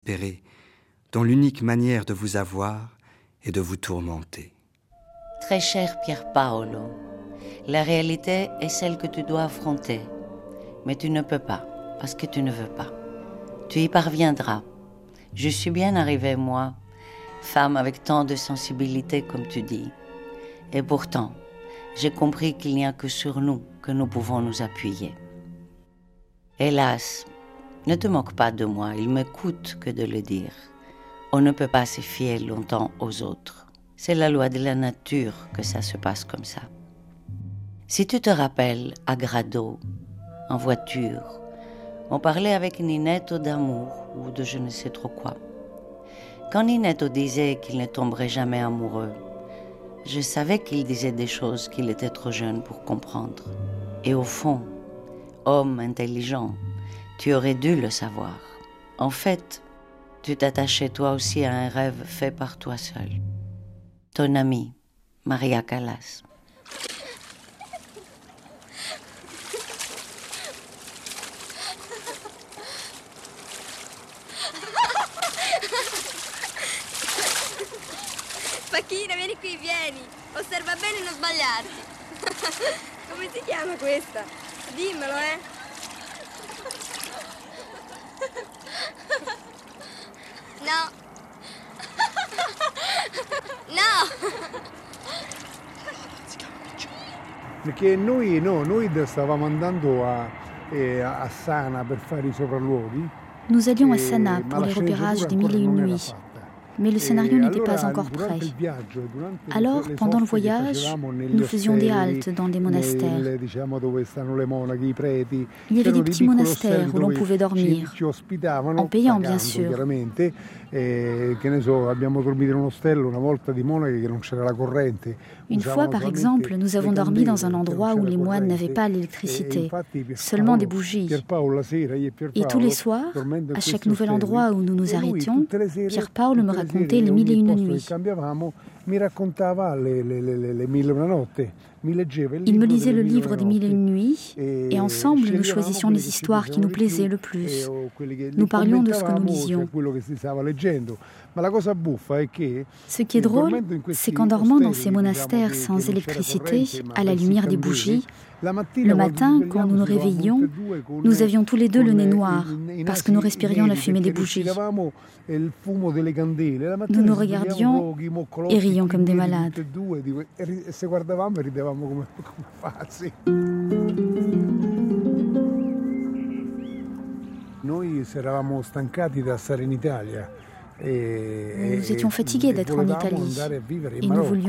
désespéré, dont l'unique manière de vous avoir est de vous tourmenter. Très cher Pier Paolo, la réalité est celle que tu dois affronter. Mais tu ne peux pas, parce que tu ne veux pas. Tu y parviendras. Je suis bien arrivée, moi, femme avec tant de sensibilité, comme tu dis. Et pourtant, j'ai compris qu'il n'y a que sur nous que nous pouvons nous appuyer. Hélas, ne te moque pas de moi, il me coûte que de le dire. On ne peut pas se fier longtemps aux autres. C'est la loi de la nature que ça se passe comme ça. Si tu te rappelles, à Grado, en voiture, on parlait avec Ninetto d'amour ou de je ne sais trop quoi. Quand Ninetto disait qu'il ne tomberait jamais amoureux, je savais qu'il disait des choses qu'il était trop jeune pour comprendre. Et au fond, homme intelligent, tu aurais dû le savoir. En fait, tu t'attachais toi aussi à un rêve fait par toi seul. Ton amie, Maria Callas. Pacchina, vieni qui, vieni. Osserva bene e non sbagliarti. Come si chiama questa? Dimmelo, No. No. Perché noi stavamo andando a Sana per fare i sopralluoghi. Nous allions à Sana pour les repérages des Mille et une nuits. Mais le scénario n'était pas encore prêt. Alors, pendant le voyage, nous faisions des haltes dans des monastères. Il y avait des petits monastères où l'on pouvait dormir, en payant bien sûr. Une fois, par exemple, nous avons dormi dans un endroit où les moines n'avaient pas l'électricité, seulement des bougies. Et tous les soirs, à chaque nouvel endroit où nous nous arrêtions, Pier Paolo me racontait les Mille et une nuits. Il me lisait le livre des Mille et une nuits et ensemble nous choisissions les histoires qui nous plaisaient le plus. Nous parlions de ce que nous lisions. Ce qui est drôle, c'est qu'en dormant dans ces monastères sans électricité, à la lumière des bougies, le matin, quand nous nous réveillions, nous avions tous les deux le nez noir parce que nous respirions la fumée des bougies. Nous nous regardions et rions comme des malades. Nous étions fatigués d'être en Italie et nous voulions